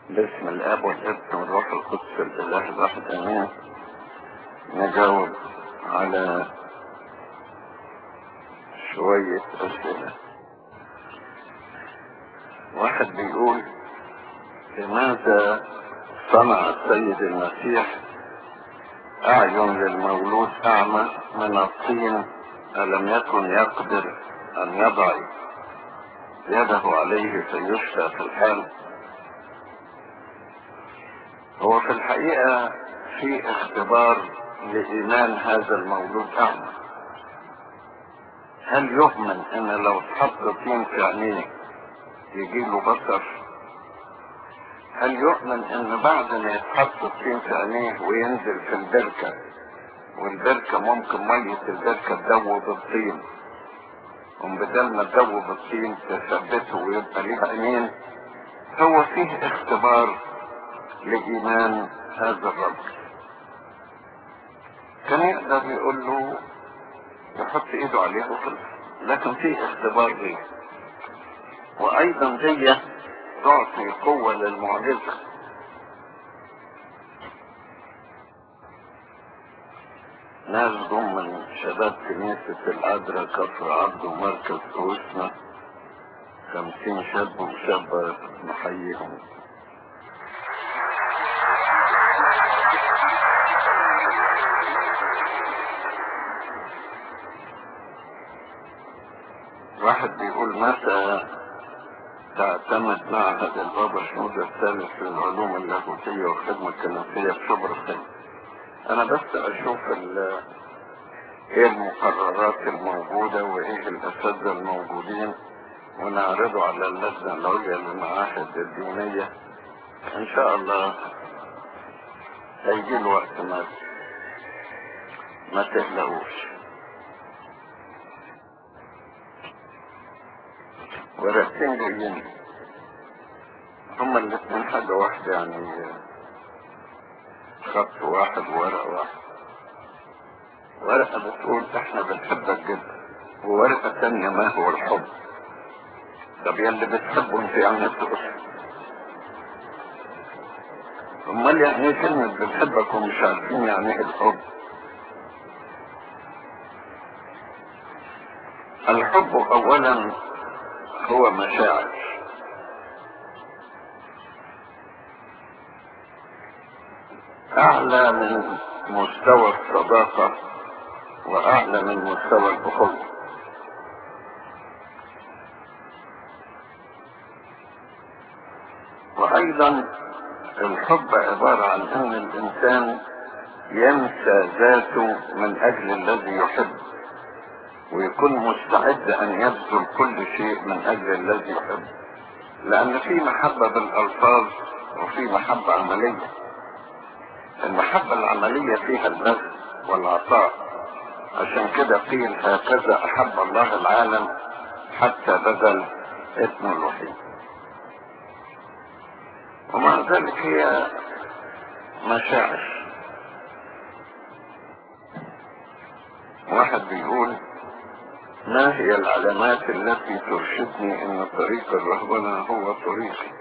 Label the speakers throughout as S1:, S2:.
S1: باسم الاب والابن والروح القدس الاله الواحد امين. نجاوب على شوية اسئلة. واحد بيقول: لماذا صنع السيد المسيح اعين للمولود اعمى من الطين؟ الم يكن يقدر ان يضع يده عليه فيشفى في الحال؟ هو في الحقيقة في اختبار لإيمان هذا المولود أعمى. هل يؤمن ان لو اتحط طين في عينيه يجيله بصر؟ هل يؤمن ان بعد ما يتحط الطين في عينيه وينزل في البركة، والبركة ممكن مية البركة تدوب الطين، وبدل ما تدوب الطين تثبته ويبقى ليه عينين؟ هو فيه اختبار لإيمان هذا الرجل. كان يقدر يقول له يحط ايده عليه وخلص، لكن فيه اختبار ليه. وايضا دي تعطي قوة للمعجزة. ناس جم من شباب كنيسة العذراء كفر عبد ومركز كوسنا، 50 شاب وشابة، نحييهم. واحد بيقول: متى تعتمد معهد البابا شنودة الثالث للعلوم اللاهوتية والخدمة الكنسية في شبرا الخيمة؟ انا بس اشوف ايه المقررات الموجودة وايه الاساتذة الموجودين ونعرضه على اللجنة العليا للمعاهد الدينية. ان شاء الله هيجي الوقت، ما تقلقوش. ورقتين جايين هما الاتنين حاجة واحدة، يعني خط واحد وورقة واحد. ورقة بتقول احنا بنحبك جدا، وورقة تانية ما هو الحب. طب يلي بتحبه انت يعني تقول، امال يعني ايه كلمة بنحبك ومش عارفين يعني ايه الحب؟ الحب اولا هو مشاعر، اعلى من مستوى الصداقة واعلى من مستوى الاخوة. وايضا الحب عبارة عن ان الانسان ينسى ذاته من اجل الذي يحب، ويكون مستعد ان يبذل كل شيء من اجل الذي يحب. لان في محبة بالالفاظ وفي محبة عملية. المحبة العملية فيها البذل والعطاء، عشان كده قيل: هكذا احب الله العالم حتى بذل ابنه الوحيد. ومع ذلك هي مشاعر. واحد بيقول: ما هي العلامات التي ترشدني ان طريق الرهبنة هو طريقي؟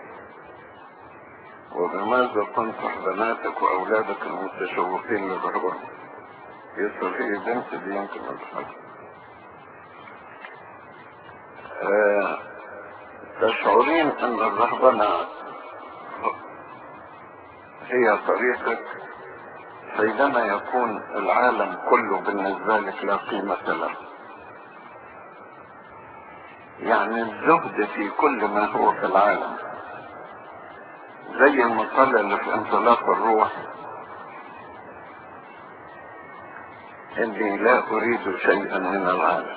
S1: وبماذا تنصح بناتك واولادك المتشوقين للرهبنة؟ يسأل هي بنت دي يمكن الحاجة. تشعرين ان الرهبنة هي طريقك حينما يكون العالم كله بالنسبة لك لا قيمة له. يعني الزهد في كل ما هو في العالم، زي المقالة اللي في انطلاق الروح: اني لا اريد شيئا من العالم.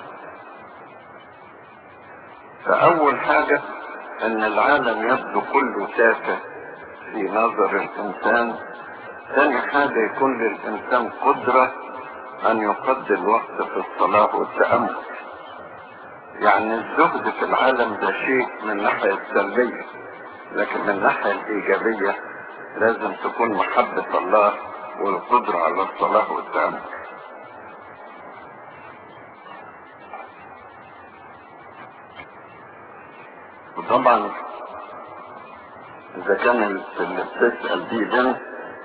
S1: فاول حاجة ان العالم يبدو كله تافه في نظر الانسان. ثاني حاجة يكون للانسان قدرة ان يقضي الوقت في الصلاة والتأمل. يعني الزهد في العالم ده شيء من الناحية السلبية، لكن من الناحية الايجابية لازم تكون محبة الله والقدرة على الصلاة والتأمل. وطبعا إذا كان اللي بتسأل دي بنت،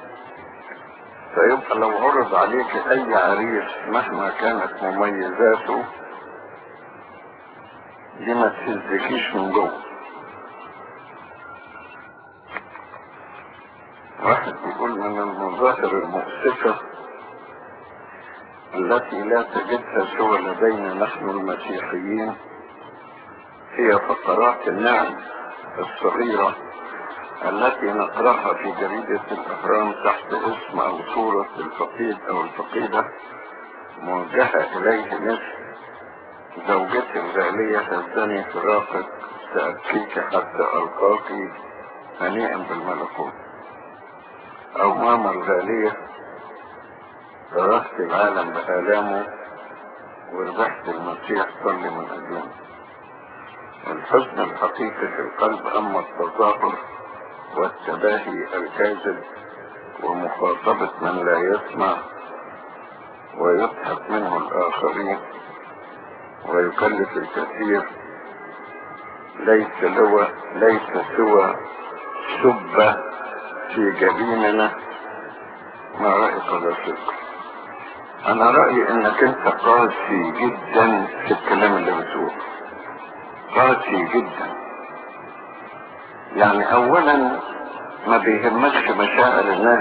S1: فيبقى لو عرض عليك أي عريس مهما كانت مميزاته دي ما تهزكيش من جوه. واحد بيقول من المظاهر المؤسفة التي لا تجدها سوى لدينا نحن المسيحيين هي فقرات النعم الصغيرة التي نقرأها في جريدة الأهرام تحت اسم أو صورة الفقيد أو الفقيدة موجهة إليه مثل: زوجتي الغالية هزني فراقك، سأبكيك حتى ألقاك هنيئا بالملكوت. أو ماما الغالية تركت العالم بآلامه وربحت المسيح صلي من أجلنا. الحزن الحقيقي في القلب أما التظاهر والتباهي الكاذب ومخاطبة من لا يسمع ويضحك منه الآخرين ويكلف الكثير ليس سوى سبة في جبيننا ما رأيك هذا الفكر. أنا رأيي إنك أنت قاسي جدا في الكلام اللي بتقوله، قاسي جدا. يعني أولا ما بيهمكش مشاعر الناس.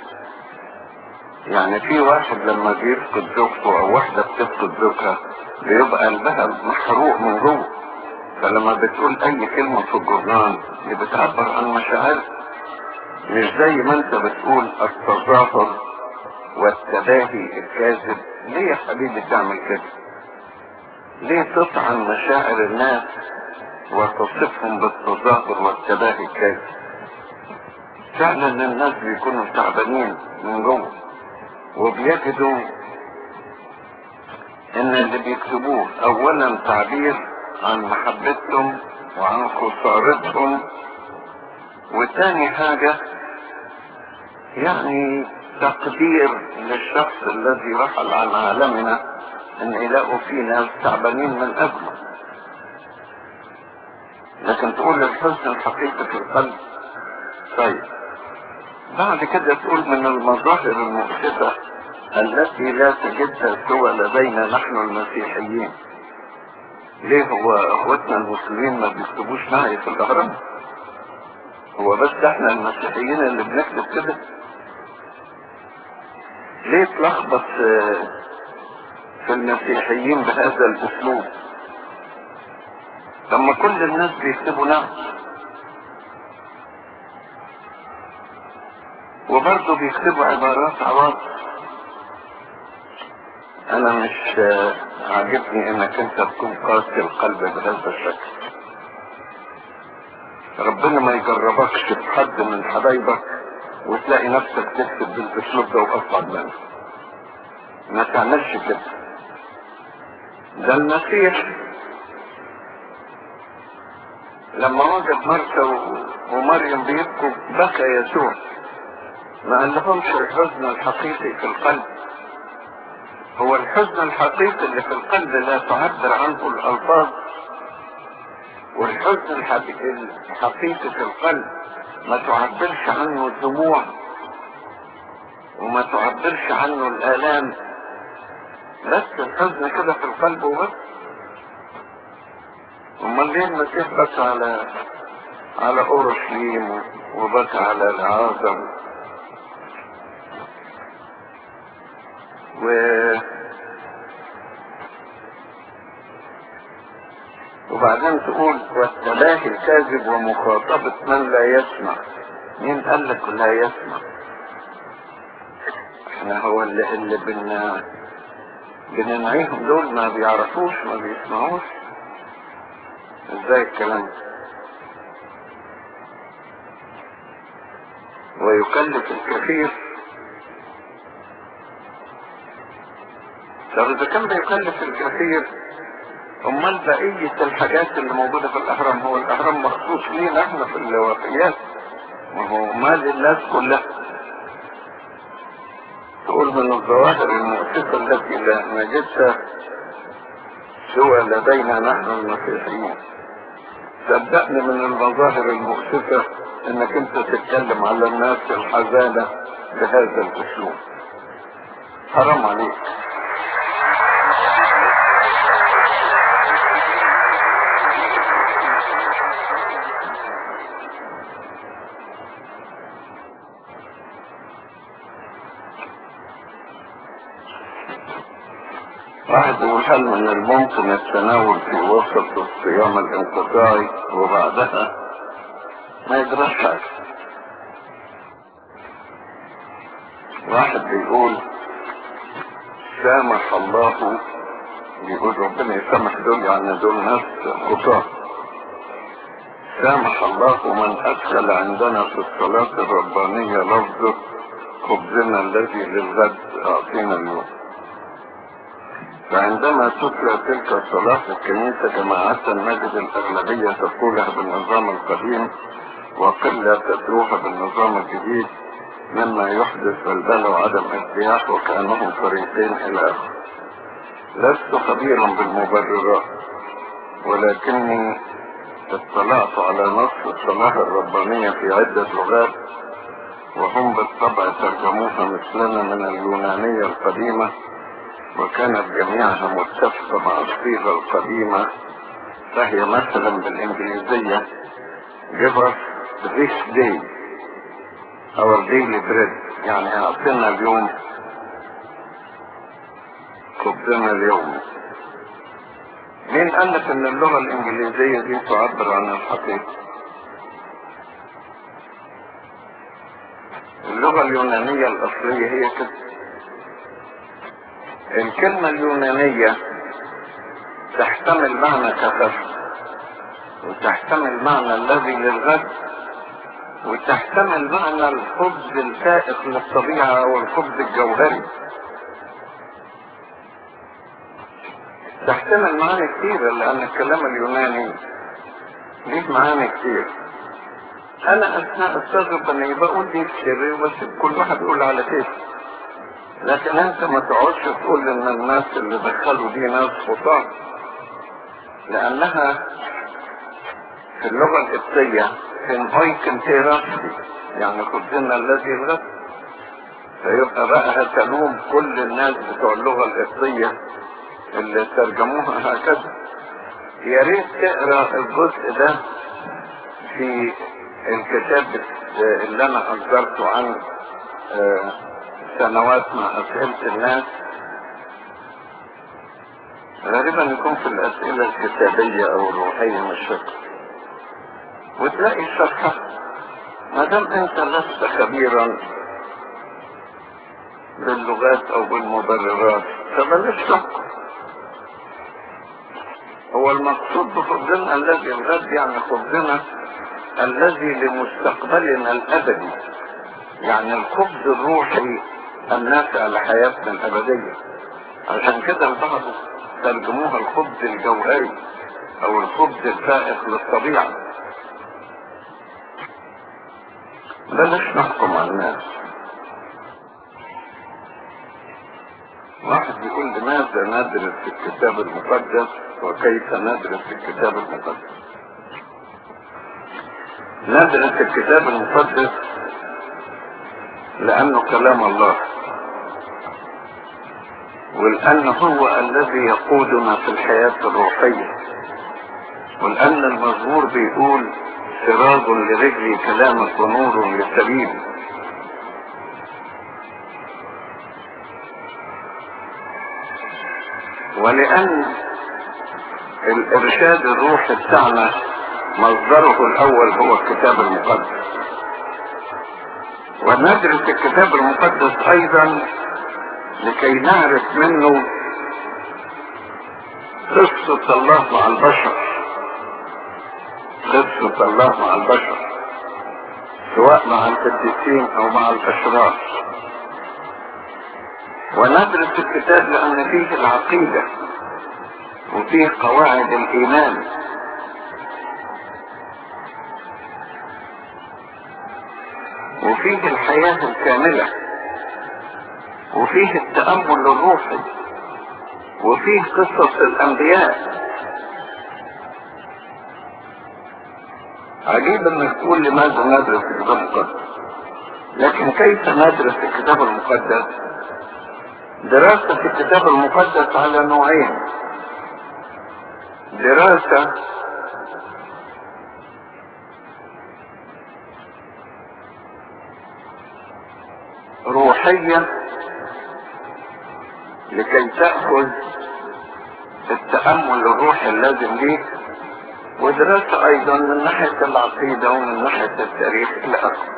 S1: يعني في واحد لما بيفقد زوجته أو واحدة بتفقد زوجها بيبقى قلبها محروق من جوه، فلما بتقول أي كلمة في الجورنال دي بتعبر عن مشاعر، مش زي ما أنت بتقول التظاهر والتباهي الكاذب. ليه يا حبيبي تعمل كده؟ ليه تطعن مشاعر الناس وتصفهم بالتظاهر والتباهي الكاذب؟ فعلا الناس بيكونوا تعبانين من جوه وبيجدوا ان اللي بيكتبوه اولا تعبير عن محبتهم وعن خسارتهم، وتاني حاجة يعني تقدير للشخص الذي رحل عن عالمنا، ان يلاقوا فيه ناس تعبانين من اجله. لكن تقول الحزن الحقيقي في القلب. طيب بعد كده تقول من المظاهر المؤسفة التي لا تجدها سوى لدينا نحن المسيحيين. ليه هو اخوتنا المسلمين ما بيكتبوش معي في الاهرام؟ هو بس احنا المسيحيين اللي بنكتب كده؟ ليه تلخبط في المسيحيين بهذا الاسلوب لما كل الناس بيكتبوا نعم؟ وبرضه بيكتبوا عبارات عواطف. انا مش عاجبني انك انت تكون قاسي القلب بهذا الشكل. ربنا ما يجربكش في حد من حبايبك وتلاقي نفسك تكتب بالاسلوب ده واصعب منه. ما تعملش كده. ده المسيح لما وجد مرثا ومريم بيبكوا بكى يسوع، ما قالهمش الحزن الحقيقي في القلب. هو الحزن الحقيقي اللي في القلب لا تعبر عنه الألفاظ، والحزن الحقيقي في القلب ما تعبرش عنه الدموع وما تعبرش عنه الآلام، بس الحزن كده في القلب وبس. امال ليه المسيح بكى على اورشليم وبكى على العازم وبعدين تقول والتباهي الكاذب ومخاطبة من لا يسمع؟ مين قال لك لا يسمع؟ احنا هو اللي بننعيهم دول ما بيعرفوش ما بيسمعوش؟ ازاي الكلام ده؟ ويكلف الكثير. طب اذا كان بيكلف الكثير امال بقية الحاجات اللي موجودة في الاهرام؟ هو الاهرام مخصوص لينا احنا في الوفيات، وهو مال الناس كلها. تقول من الظواهر المؤسفة التي لا نجدها سوى لدينا نحن المسيحيين. صدقني من المظاهر المؤسفة انك انت تتكلم على الناس الحزانة بهذا الاسلوب. حرام عليك. واحد يقول هل من الممكن التناول في وسط الصيام الانقطاعي وبعدها ما يجراش حاجة؟ واحد بيقول سامح الله، بيقول ربنا يسامح دول، يعني دول ناس خطاة. سامح الله من أدخل عندنا في الصلاة الربانية لفظة خبزنا الذي للغد أعطينا اليوم. فعندما تتلى تلك الصلاة في الكنيسة جماعة نجد الأغلبية تقولها بالنظام القديم وقلة تتلوها بالنظام الجديد، مما يحدث بلبلة وعدم ارتياح وكأنهم فريقين إلى آخره. لست خبيرا بالمبررات، ولكني اطلعت على نص الصلاة الربانية في عدة لغات، وهم بالطبع ترجموها مثلنا من اليونانية القديمة، وكانت جميعها متفقة مع الصيغة القديمة، فهي مثلا بالإنجليزية give us this day our daily bread، يعني أعطينا اليوم خبزنا اليومي. مين قال لك ان اللغة الانجليزية دي تعبر عن الحقيقة؟ اللغة اليونانية الاصلية هي كده. الكلمة اليونانية تحتمل معنى كفر، وتحتمل معنى الذي للغد، وتحتمل معنى الخبز الفائق للطبيعة او الخبز الجوهري. تحتمل معاني كتير، لان الكلام اليوناني ليه معاني كتير. انا اثناء استغرب اني بقول دي كتير، بس كل واحد يقول على كيف. لكن انت ما تقعدش تقول ان الناس اللي دخلوا دي ناس خطاة، لانها في اللغة القبطية ان ايكن تيراسي، يعني خبزنا الذي الغد. فيبقى بقى هتلوم كل الناس بتوع اللغة القبطية اللي ترجموها هكذا. يا ريت تقرا الجزء ده في الكتاب اللي انا اصدرته عن سنوات مع اسئلة الناس، غالبا يكون في الاسئلة الكتابية او الروحية مش فاكر، وتلاقي الشرح. ما دام انت لست خبيرا باللغات او بالمبررات فبلاش تحكم. هو المقصود بخبزنا الذي الغد يعني خبزنا الذي لمستقبلنا الابدي، يعني الخبز الروحي النافع لحياتنا الابدية. عشان كده البعض ترجموها الخبز الجوهري او الخبز الفائق للطبيعة. بلاش نحكم على الناس. واحد بيقول لماذا ندرس في الكتاب المقدس وكيف ندرس في الكتاب المقدس؟ ندرس الكتاب المقدس لأنه كلام الله، ولأنه هو الذي يقودنا في الحياة الروحية، ولأن المزمور بيقول سراج لرجلي كلامك ونور لسبيلي. ولأن الإرشاد الروحي بتاعنا مصدره الأول هو الكتاب المقدس. وندرس الكتاب المقدس أيضا لكي نعرف منه قصة الله مع البشر، قصة الله مع البشر سواء مع القديسين أو مع الأشرار. وندرس الكتاب لأن فيه العقيدة وفيه قواعد الإيمان، وفيه الحياة الكاملة، وفيه التأمل الروحي، وفيه قصص الأنبياء. عجيب انك تقول لماذا ندرس الكتاب المقدس، لكن كيف ندرس الكتاب المقدس؟ دراسة الكتاب المقدس على نوعين: دراسة روحية لكي تأخذ التأمل الروحي اللازم ليك، ودراسة ايضا من ناحية العقيدة ومن ناحية التاريخ الى اخره.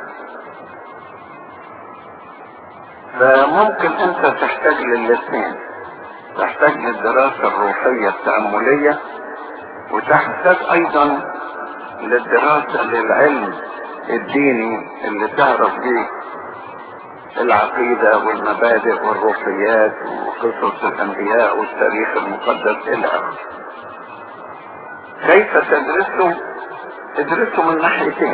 S1: فممكن انت تحتاج للاثنين، تحتاج للدراسة الروحية التأملية، وتحتاج ايضا للدراسة للعلم الديني اللي تعرف بيه العقيدة والمبادئ والروحيات وقصص الانبياء والتاريخ المقدس الى اخره. كيف تدرسه؟ ادرسه من ناحيتين،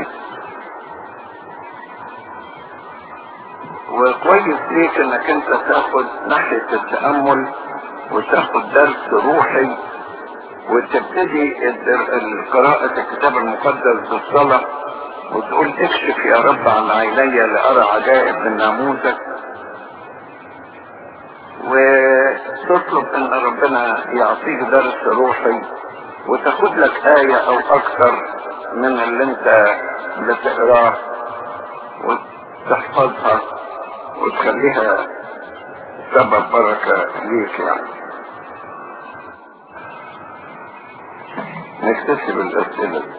S1: وكويس ليك انك انت تاخد ناحية التأمل وتاخد درس روحي، وتبتدي قراءة الكتاب المقدس بالصلاة وتقول اكشف يا رب عن عيني لأرى عجائب من ناموسك، وتطلب ان ربنا يعطيك درس روحي وتاخد لك آية او اكثر من اللي انت بتقراه وتحفظها وتخليها سبب بركة ليك. يعني نكتفي بالأسئلة.